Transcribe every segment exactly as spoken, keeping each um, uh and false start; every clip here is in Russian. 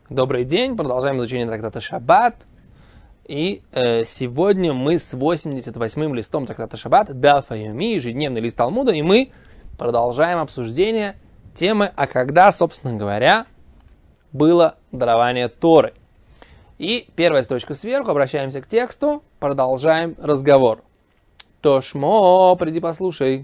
Добрый день, продолжаем изучение трактата Шаббат. И э, сегодня мы с восемьдесят восьмым листом трактата Шаббат, Даф Йоми, ежедневный лист Талмуда, и мы продолжаем обсуждение темы, а когда, собственно говоря, было дарование Торы. И первая строчка сверху, обращаемся к тексту, продолжаем разговор. Тошмо, приди послушай.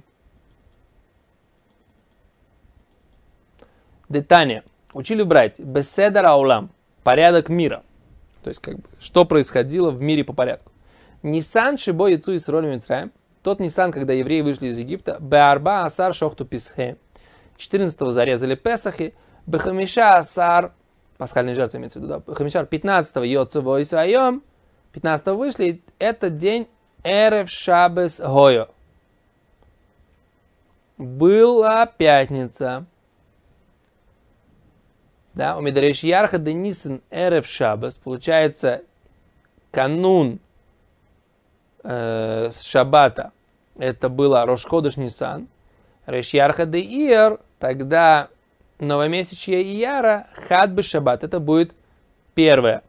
Детание. Учили брать беседер аулам, порядок мира. То есть, как бы, что происходило в мире по порядку. Нисан шибо яцу Исроэль мицраим. Тот Нисан, когда евреи вышли из Египта. Беарба асар шохту писхе. четырнадцатого зарезали Песахи. Бехамиша асар. Пасхальные жертвы имеется в виду. Да? Бехамишар пятнадцатого йоцу войсайом. пятнадцатого вышли. Этот день эрев шабес гойо. Была пятница. Да, у Медареш Ярха Денисен Эрев Шабас, получается, канун э, Шаббата, это было Рош Ходеш Нисан, Реш Ярха де Ир, тогда новомесячье Ияра, Хадбе Шаббат, это будет первое,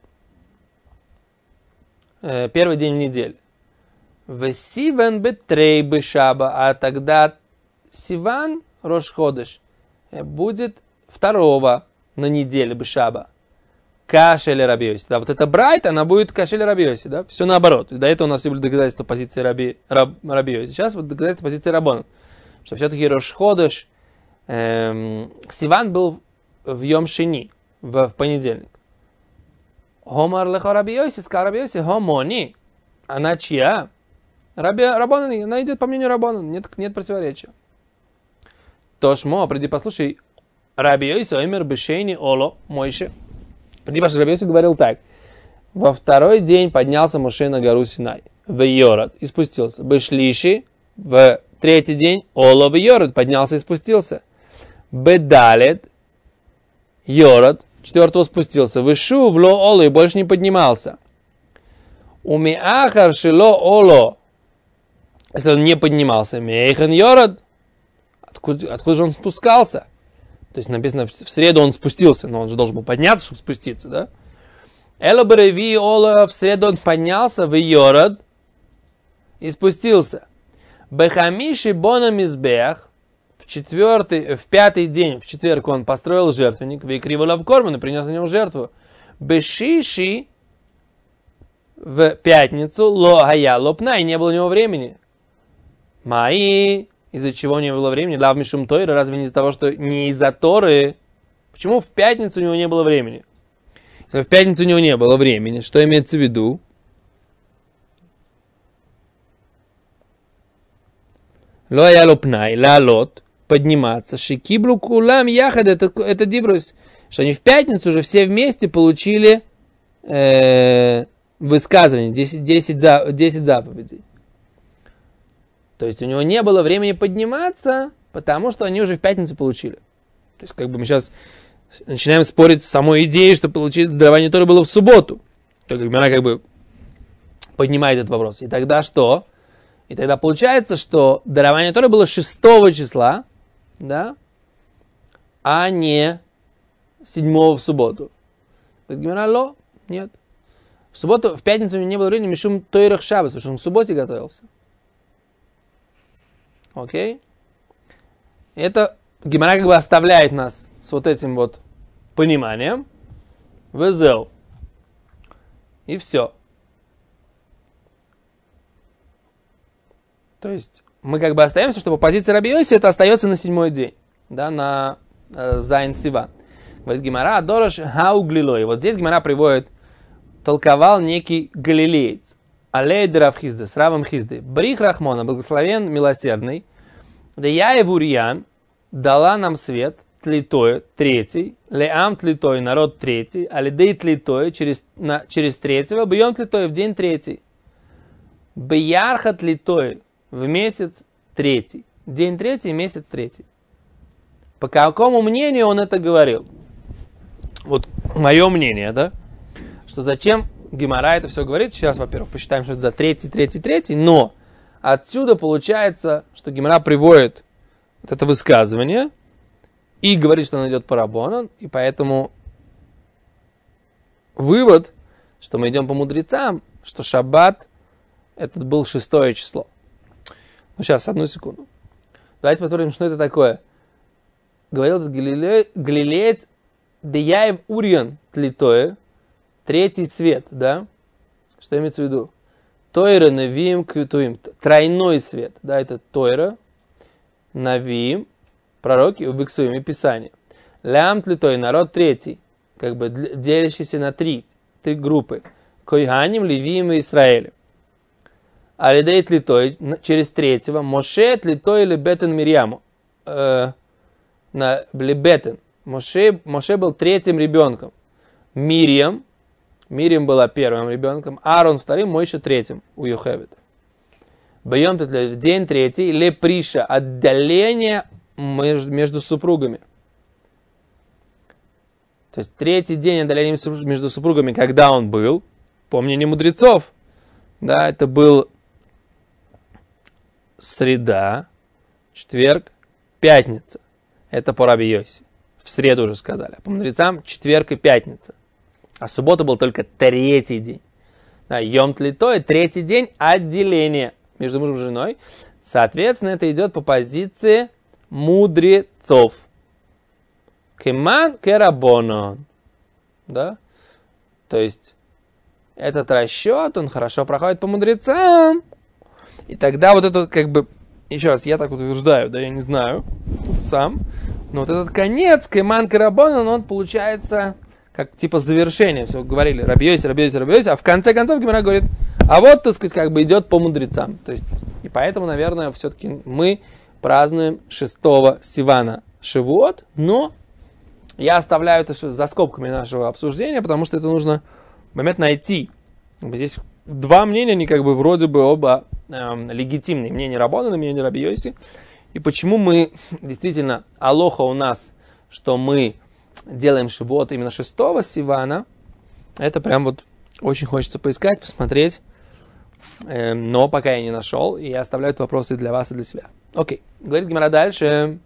э, первый день недели. Весиван Бетрей Бешаба, а тогда Сиван Рош Ходеш будет второго на неделе Бешаба. Кашель Раби Йоси. Да, вот это Брайт, она будет Кашель Раби Йоси, да? Все наоборот. До этого у нас все были доказательства позиции Раби, Раб, Раби Йоси. Сейчас вот доказательства позиции Раббана. Что все-таки Рош Ходеш эм, Сиван был в Йом Шини, в, в понедельник. Хомар лехо Раби Йоси, сказал Раби Йоси, хомони. Она чья? Раби, Раббана, она идет по мнению Раббана. Нет, нет противоречия. Тошмо, приди послушай. Раби Йоси омер бешейни оло Мойше. Раби Йоси говорил так. Во второй день поднялся Моше на гору Синай. В Йород и спустился. Бешлиши. В третий день оло в Йород поднялся и спустился. Бедалет. Йород. Четвертого спустился. Вышу в ло оло и больше не поднимался. Умиахар шило оло. Если он не поднимался. Мейхан Йород. Откуда, откуда же он спускался? То есть написано, в среду он спустился, но он же должен был подняться, чтобы спуститься, да? Эло Береви Ола, в среду он поднялся в Йород и спустился. Бехамиши Бона Мизбех, в четвертый, в пятый день, в четверг он построил жертвенник, Викривола в Корман и принес на него жертву. Бешиши, в пятницу, Ло Хая Лопна, и не было у него времени. Маи, из-за чего не было времени? Лав Мишум Тойра, разве не из-за того, что не из-за Торы? Почему в пятницу у него не было времени? Если в пятницу у него не было времени, что имеется в виду? Ло я лопнай, лалот, подниматься, шикиблу кулам яхад, это, это дибрус, что они в пятницу уже все вместе получили э, высказывание, десять, десять, десять заповедей. То есть у него не было времени подниматься, потому что они уже в пятницу получили. То есть как бы мы сейчас начинаем спорить с самой идеей, что получить дарование Торы было в субботу. То есть она как бы поднимает этот вопрос. И тогда что? И тогда получается, что дарование Торы было шестого числа, да, а не седьмого в субботу. Говорит, нет. В субботу, в пятницу у него не было времени, мишум тойрах шаббас, потому что он в субботе готовился. Окей? Это Гемара как бы оставляет нас с вот этим вот пониманием. Везел. И все. То есть мы как бы остаемся, что по позиции Раби Йоси это остается на седьмой день. Да, на э, Зайн Сиван. Говорит Гемара, Дорош Хауглилой. Вот здесь Гемара приводит, толковал некий галилеец. Алейд Рав Хизде, с Равом Хизде. Брих Рахмона, благословен, милосердный. Да я Евурьян дала нам свет, тлитой, третий. Леам тлитой, народ третий. Алидей тлитой, через, на, через третьего. Бьем тлитой, в день третий. Бьярха тлитой, в месяц третий. День третий, месяц третий. По какому мнению он это говорил? Вот мое мнение, да? Что зачем Гемара это все говорит. Сейчас, во-первых, посчитаем, что это за третий, третий, третий. Но отсюда получается, что Гемара приводит вот это высказывание и говорит, что он идет по Раббанан. И поэтому вывод, что мы идем по мудрецам, что шаббат этот был шестое число. Ну, сейчас, одну секунду. Давайте посмотрим, что это такое. Говорил этот галилеец Деяев Урион Тлитое, третий свет, да? Что имеется в виду? Тойра, Навиим, Кютуим. Тройной свет, да, это Тойра, Навиим, пророки, Убиксуим и Писание. Лям Тлитой, народ третий, как бы делящийся на три, три группы. Койганим, Левиим и Израилем. Алидей Тлитой, через третьего, Моше Тлитой Лебетен Мирьяму. Э, на Лебетен. Моше, Моше был третьим ребенком. Мирьям, Мирьям была первым ребенком, Аарон вторым, Мойша третьим у Йохеведа. Бьем тут в день третий, леприша, отдаление между, между супругами. То есть третий день отдаления между супругами, когда он был, по мнению мудрецов, да, это был среда, четверг, пятница. Это по Раби Йоси. В среду уже сказали. А по мудрецам четверг и пятница. А суббота был только третий день. Да, Йом Тлитой, третий день отделения между мужем и женой. Соответственно, это идет по позиции мудрецов. Кеман керабонон. Да? То есть, этот расчет, он хорошо проходит по мудрецам. И тогда вот это как бы, еще раз, я так утверждаю, да, я не знаю сам, но вот этот конец, Кеман керабонон, он получается как типа завершение. Все говорили, Раби Йоси, Раби Йоси, Раби Йоси, а в конце концов Гемара говорит, а вот, так сказать, как бы идет по мудрецам. То есть, и поэтому, наверное, все-таки мы празднуем шестого Сивана Шивуот, но я оставляю это за скобками нашего обсуждения, потому что это нужно момент найти. Здесь два мнения, они как бы вроде бы оба эм, легитимные. Мнение Раббана, мнение Раби Йоси. И почему мы, действительно, алоха у нас, что мы делаем шивот именно шестого Сивана, это прям вот очень хочется поискать, посмотреть, э, но пока я не нашел, и я оставляю эти вопросы для вас и для себя. Окей, говорит Гемара дальше.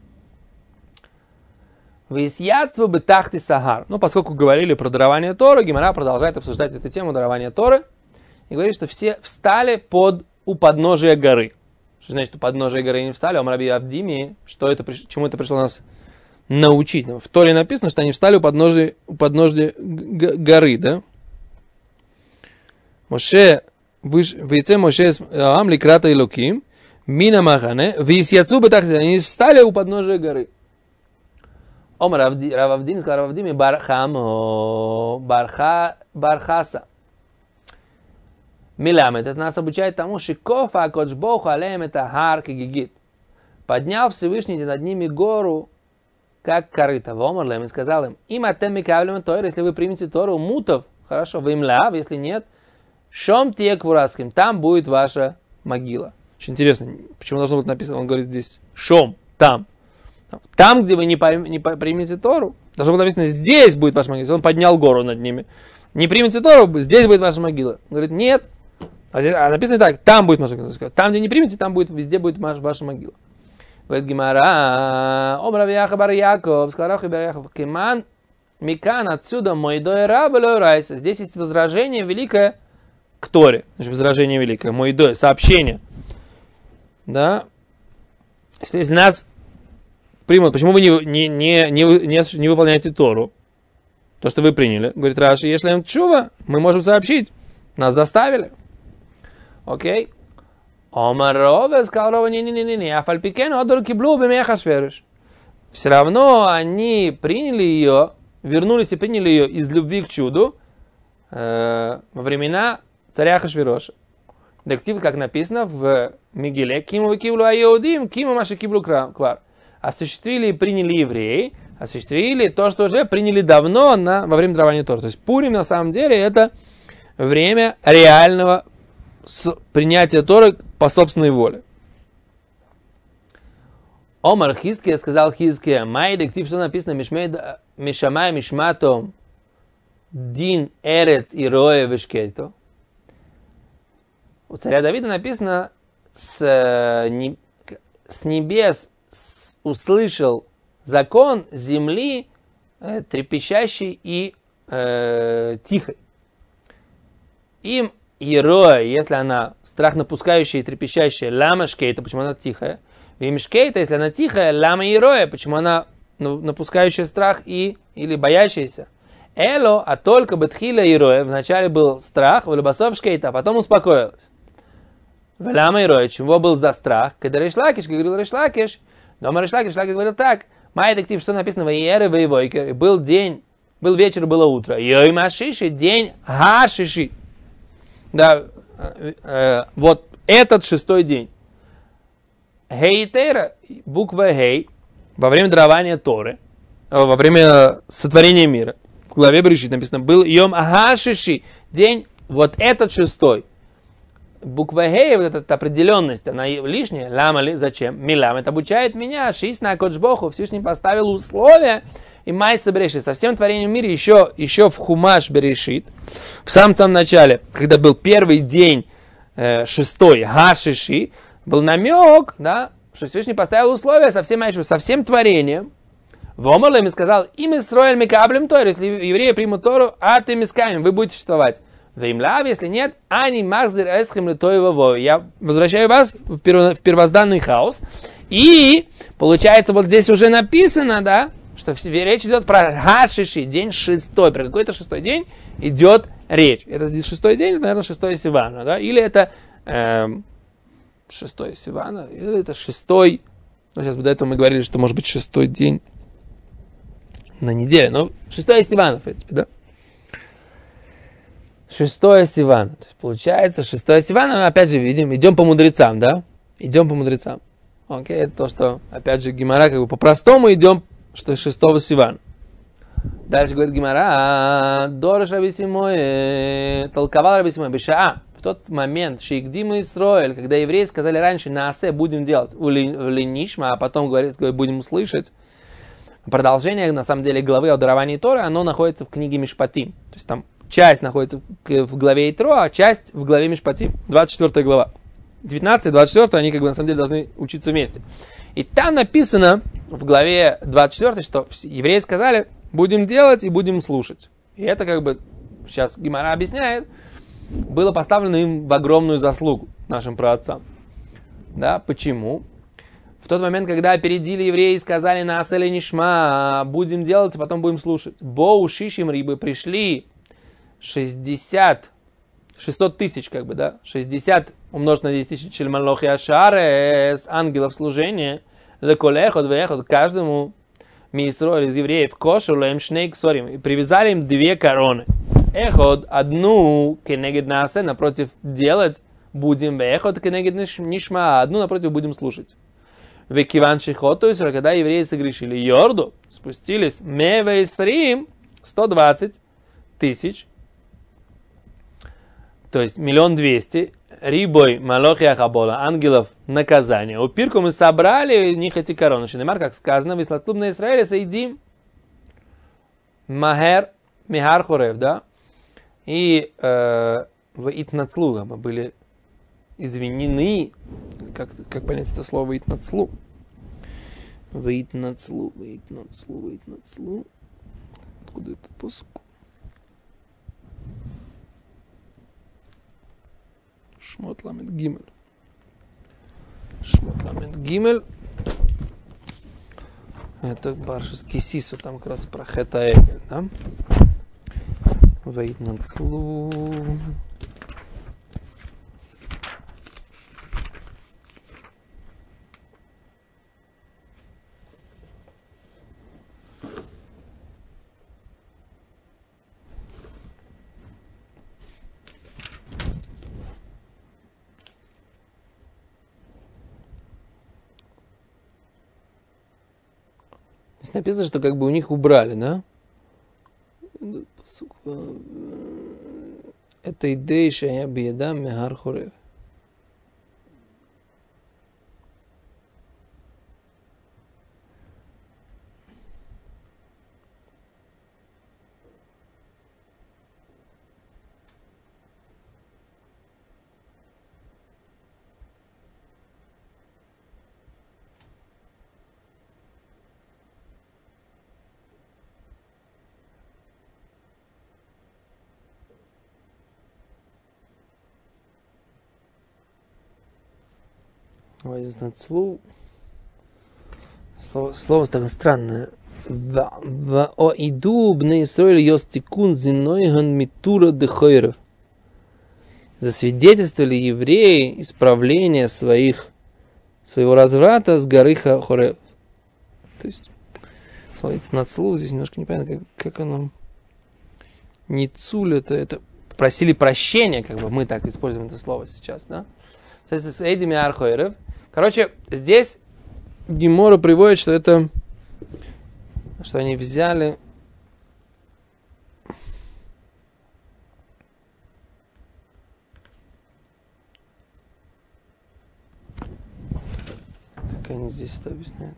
Висьяцву бетахти сагар. Ну, поскольку говорили про дарование Торы, Гемара продолжает обсуждать эту тему дарования Торы и говорит, что все встали под, у подножия горы. Что значит, у подножия горы не встали? Ом Раби Авдими, что это, чему это пришло нас научить? В Торе написано, что они встали у подножия, у подножия горы, да? Моше, вейце Моше ам ликрата илоким, мина махане, висьяцву бетахти. Они встали у подножия горы. Ом Рававдим сказал Рававдим бархамо, барха, бархаса. Миламет, это нас обучает тому, шикофа кочбоху алеем это гар кигигит. Поднял Всевышний над ними гору, как корыто. Вомар лем и сказал им, им атем микавлем Тору, если вы примете Тору, мутов, хорошо, вы им ляв, если нет, шом тие квураским, там будет ваша могила. Очень интересно, почему должно быть написано, он говорит здесь, шом, там. Там, где вы не, пойм, не примете Тору, должно быть написано, здесь будет ваша могила. Он поднял гору над ними. Не примете Тору, здесь будет ваша могила. Он говорит, нет. А, здесь, а написано так, там будет ваша могила. Там, где не примете, там будет, везде будет ваша, ваша могила. Говорит Гемара, Ом Рав Яха бар Яков, сказал Рав Яков, Кеман, Микан, отсюда мой дой раб райса. Здесь есть возражение великое к Торе. Значит, возражение великое, мой дой, сообщение. Да. Если нас примут, почему вы не, не, не, не, не выполняете Тору? То, что вы приняли. Говорит Раши, если им чува, мы можем сообщить. Нас заставили. Окей. Омарова сказал Рова, не-не-не-не, а фальпикену адор киблу бемехашвериш. Все равно они приняли ее, вернулись и приняли ее из любви к чуду э, во времена царя Ахашвероша. Дектив, как написано в Мегиле, киму киблу айодим, киму маши киблу квар. Осуществили и приняли евреи, осуществили то, что уже приняли давно на, во время дарования Торы. То есть Пурим на самом деле это время реального принятия Торы по собственной воле. Омар Хизкия сказал Хизкия, май дектив, что написано, мишамай мишматом дин эрец и роя вешкельто. У царя Давида написано, с, с небес услышал закон земли э, трепещащий и э, тихой. Им ероя, если она страх напускающая и трепещащая, лама шкейта, почему она тихая. Им шкейта, если она тихая, лама ероя, почему она напускающая страх и или боящаяся. Эло, а только бетхила ероя, вначале был страх, в любасов шкейта, а потом успокоилась. Лама ероя, чего был за страх? Когда Решлакиш, как говорил Решлакиш, дома Решлакиш, Решлакиш говорил так, май детектив, что написано, воеры, воевойкер, был день, был вечер, было утро. Йой машиши, день гашиши. Да, э, э, вот этот шестой день. Хейтера, буква Хей, во время дарования Торы, во время сотворения мира, в главе Берешит написано, был Йом Агашиши, день, вот этот шестой. Буква Хей, вот эта определенность, она лишняя. Лама ли? Зачем? Милам. Это обучает меня. Шис на Коджбоху. Всевышний поставил условия. И майца Берешит. Со всем творением мира еще, еще в Хумаш Берешит. В самом-самом начале, когда был первый день, э, шестой, Гашиши, был намек, да, что Всевышний поставил условия со всем, со всем творением. Вомал им и сказал, им Исроэль микаблем Тору, если евреи примут Тору, а ты мисками, вы будете существовать. Веймлав, если нет, ани махзир эсхем литоево. Я возвращаю вас в, перво, в первозданный хаос. И получается, вот здесь уже написано, да, что речь идет про Гашиши, день шестой. Про какой-то шестой день идет речь. Это шестой день, это, наверное, шестой Сивана, да, или это эм, шестой Сивана, или это шестой. Ну, сейчас до этого мы говорили, что может быть шестой день на неделе, но шестой Сивана, в принципе, да. Шестое Сивана. То есть получается, шестое Сивана, опять же, видим, идем по мудрецам, да? Идем по мудрецам. Окей, это то, что, опять же, Гемара, как бы по-простому идем, что шестого Сивана. Дальше говорит Гемара, Дорож Раби Симой, толковал Раби Симой, Бешаа, в тот момент, Шейгдима Исроэль, когда евреи сказали раньше, на Асе будем делать, в Ленишма, а потом говорит, будем слышать, продолжение, на самом деле, главы о даровании Торы, оно находится в книге Мишпатим. То есть там часть находится в главе Итро, а часть в главе Мишпатим, двадцать четвёртая глава. девятнадцатая и двадцать четвёртая, они как бы на самом деле должны учиться вместе. И там написано в главе двадцать четвёртой, что евреи сказали, будем делать и будем слушать. И это как бы, сейчас Гемара объясняет, было поставлено им в огромную заслугу, нашим праотцам. Да, почему? В тот момент, когда опередили евреи и сказали на Аселе Нишма, будем делать, а потом будем слушать. Боу Шишим Рибы пришли шестьдесят, шестьсот тысяч, как бы, да, шестьдесят умножить на десять тысяч Шельмалохи Ашарес, ангелов служения, леколехот вехот, каждому мисроль из евреев, кошу лэм шнейк сорим, и привязали им две короны. Эхот, одну кенегед насе, напротив делать будем, эхот кенегед нишма, одну напротив будем слушать. Векиван шихот, то есть, когда евреи согрешили Йорду, спустились, мевейсрим, сто двадцать тысяч, то есть миллион двести, рибой малохи ахабола, ангелов наказания. У пирку мы собрали них эти короны. Шинемар, как сказано, вислатлуб на Израиле соедим махер михар хорев, да? И э, в итнацлу мы были извинены, как, как понять это слово итнацлу? В итнацлу, в итнацлу, в итнацлу. Откуда этот посук? Шмот ламет гимель. Шмот ламет гимель. Это баршеский сису, там как раз про хета эгель, да? Вейт нацлу. Здесь написано, что как бы у них убрали, да? Это идея шая биеда мегар хорев. Ой, здесь слово, слово, слово такое странное. В иду бне Исраэль йостикун зинойган митура дехойров. Засвидетельствовали евреи исправление своих, своего разврата с горы Хорев. То есть, слово «нацлу» здесь немножко непонятно, как, как оно... Ницуль это, это... Просили прощения, как бы мы так используем это слово сейчас, да? С эйдими архойрев. Короче, здесь Гемора приводит, что это... Что они взяли... Как они здесь это объясняют?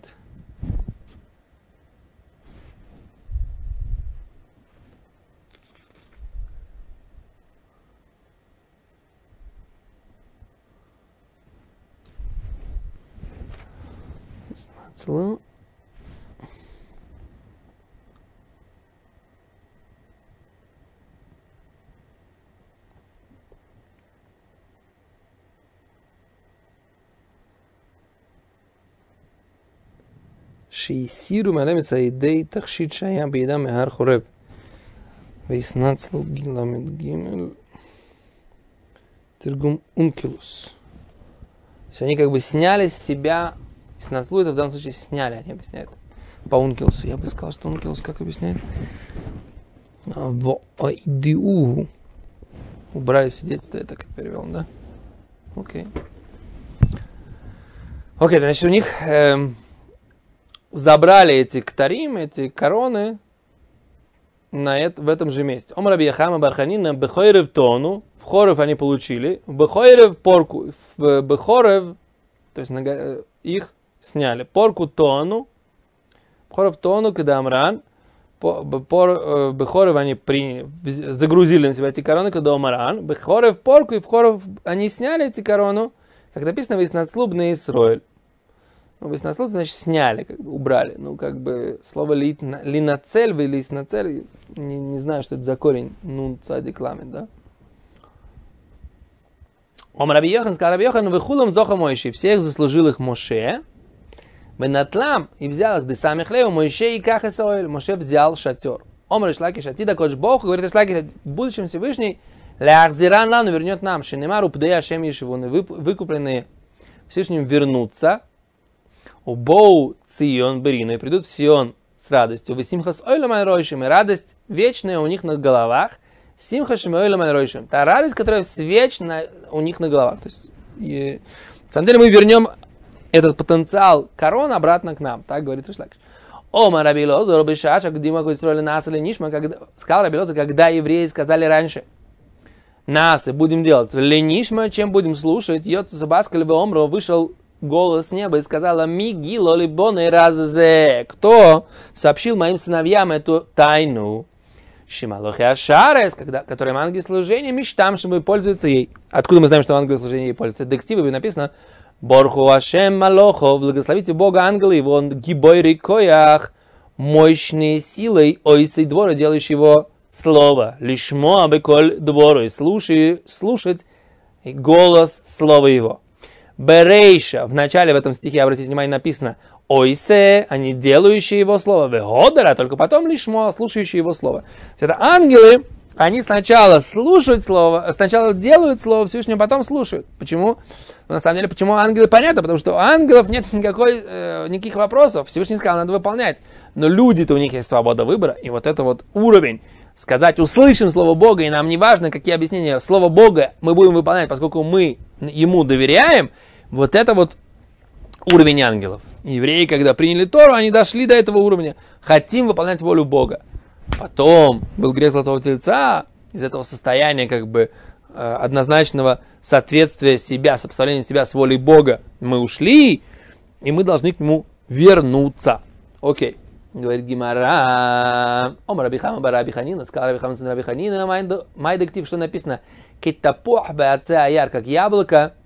Знацло. שהסירו מעליהם את הידי תכשיט שהיה בידם מהר חורב ויסנצלו ג' ג' תרגום ункилус. То есть они как бы сняли с себя, снацлу это в данном случае сняли, они объясняют по ункилусу. Я бы сказал, что ункилус как объясняет? В айдиу. Убрали свидетельство, я так это перевел, да? Окей. Окей, значит у них... Эм, забрали эти ктарим, эти короны на это, в этом же месте. Ом Раби Яхама бар Ханина бехойрев тону, в хорев они получили, в бехойрев порку, в бехорев, то есть на, их сняли. Порку тону, бехорев тону, когда Амран, бехорев они приняли, загрузили на себя эти короны, когда Амран, бехорев порку, и в хорев они сняли эти корону, как написано в Иснацлу бне Исроэль. Ну, веснацлу, значит, сняли, как бы, убрали. Ну, как бы, слово линацель или иснацель, не, не знаю, что это за корень. Нун цадик ламет, да? Ом Раби Йохан, сказал Раби Йохан, вехулам зоха Мойши, всех заслужил их Моше, бенатлам, и взял их десамих леу, Мойше и кахесоэль, Моше взял шатер. Ом Решлакиш, атида коч Бог, говорит Решлакиш, в будущем Всевышний, ляхзиран лану вернет нам, шинемару пдея шем ешивуны, выкупленные Всевышним вернутся, у Боу Цион Берину, и придут в Сион с радостью. Вы симхас ойлам аль-ройшим, и радость вечная у них на головах. Симхашим ойлам аль-ройшим. Та радость, которая вечна у них на головах. То есть, и, на самом деле, мы вернем этот потенциал корон обратно к нам. Так говорит Решлакиш. Ома Раби Лоза, Раби Шаша, где мы строили нас или нишма, сказал Раби Лоза, когда евреи сказали раньше, нас и будем делать ленишма, чем будем слушать, Йоцу Сабаска либо Омро вышел голос с неба и сказала: «Миги лолибоны раззе». Кто сообщил моим сыновьям эту тайну? Шималохи Ашарес, который ангел служения, мечтам, чтобы пользуются ей. Откуда мы знаем, что ангел служения ей пользуется? В дективе написано: «Борху Ашем Малохов», благословите Бога ангелы его, он гибой рекоях, мощные силой, ойсей двора, делающий его слово. Лишмо абеколь двору, слушай, слушать голос слова его. Берейша, в начале в этом стихе, обратите внимание, написано ойсе, они делающие его слово, веходера, только потом лишмо, слушающие его слово. То есть это ангелы, они сначала слушают слово, сначала делают слово Всевышнего, потом слушают. Почему? На самом деле, почему ангелы? Понятно, потому что у ангелов нет никакой, э, никаких вопросов. Всевышний сказал, надо выполнять. Но люди-то, у них есть свобода выбора, и вот это вот уровень, сказать, услышим слово Бога, и нам не важно, какие объяснения слова Бога мы будем выполнять, поскольку мы ему доверяем, вот это вот уровень ангелов. Евреи, когда приняли Тору, они дошли до этого уровня. Хотим выполнять волю Бога. Потом был грех Золотого Тельца, из этого состояния как бы однозначного соответствия себя, сопоставления себя с волей Бога. Мы ушли, и мы должны к нему вернуться. Окей. Говорит Гимара. Ом Раби Хама бар Раби Ханина, сказал Раби Хама сын Раби Ханина, май дектив, что написано? Китапох беаце аяр, как яблоко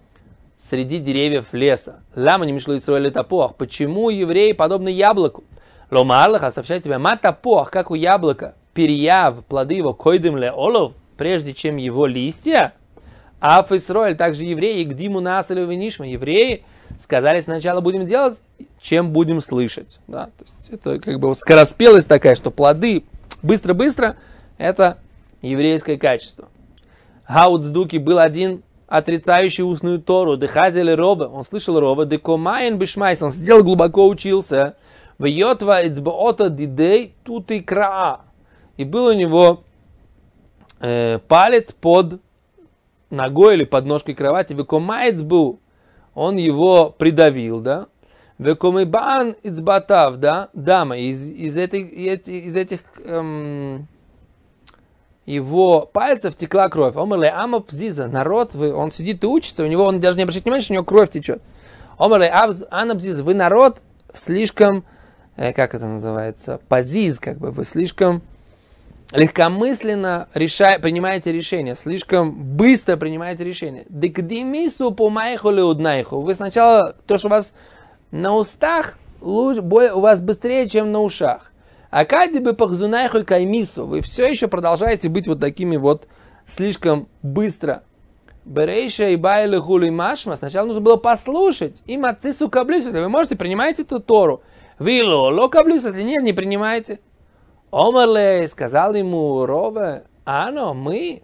среди деревьев леса. Лама не мишло Исраэль тапох. Почему евреи подобны яблоку? Ломарлаха, сообщает тебе, матапох, как у яблока, перьяв, плоды его, койдем ле олов, прежде чем его листья. Аф Исраэль, также евреи, гдиму насалю винишма, евреи сказали сначала будем делать, чем будем слышать. Да? То есть это как бы вот скороспелость такая, что плоды быстро-быстро, это еврейское качество. Гаудздуки был один отрицающий устную Тору, дыхазели роба, он слышал роба, декомайн бишмайс, он сидел глубоко учился, в йотва ицбоота дидей тут и краа. И был у него э, палец под ногой или под ножкой кровати, векомайц был, он его придавил, да, векомибан ицбатав, да, дама, из, из этих, из этих эм, его пальцев текла кровь. Омерле амапзиза, народ, вы, он сидит и учится, у него, он даже не обращает внимания, что у него кровь течет. Омерле анапзиза, вы народ слишком, э, как это называется, пазиз, как бы, вы слишком легкомысленно решай, принимаете решения, слишком быстро принимаете решения. Декдимису помайху леуднайху, вы сначала, то, что у вас на устах, у вас быстрее, чем на ушах. А кади бы пахзунайху каймису, вы все еще продолжаете быть вот такими вот слишком быстро. Берейша и байли хули машма, сначала нужно было послушать. И мацису каблису, если вы можете, принимайте эту Тору. Вило, ло каблису, если нет, не принимайте. Омерлей, сказал ему Рове, ано, мы,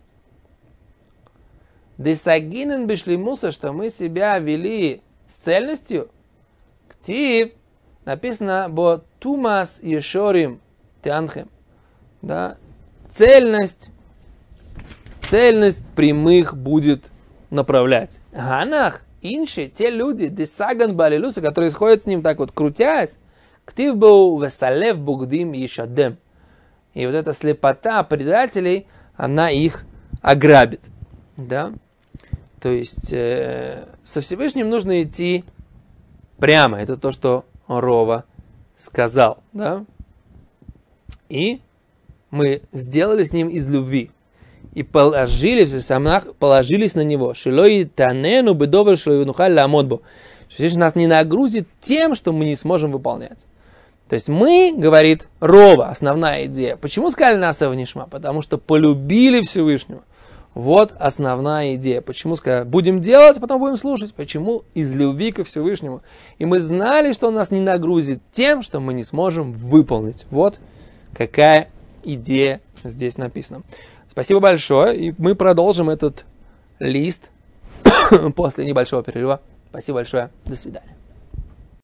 десагинен бишлимуса, что мы себя вели с цельностью. Ктив, написано, бо тумас ешорим тянхем. Да? Цельность, цельность прямых будет направлять. Ганах, инши, те люди, десаган балилуса, которые сходят с ним так вот, крутясь, ктив был весалев бугдим ешадем. И вот эта слепота предателей, она их ограбит. Да? То есть э, со Всевышним нужно идти прямо. Это то, что Рова сказал. Да? И мы сделали с ним из любви. И положили в самнах, положились на него. Шилой танену бедовер шилой нухаль ламодбу. Всевышний нас не нагрузит тем, что мы не сможем выполнять. То есть мы, говорит Рова, основная идея. Почему сказали нас Эвнишма? Потому что полюбили Всевышнего. Вот основная идея. Почему сказали, будем делать, а потом будем слушать. Почему? Из любви ко Всевышнему. И мы знали, что он нас не нагрузит тем, что мы не сможем выполнить. Вот какая идея здесь написана. Спасибо большое. И мы продолжим этот лист после небольшого перерыва. Спасибо большое. До свидания.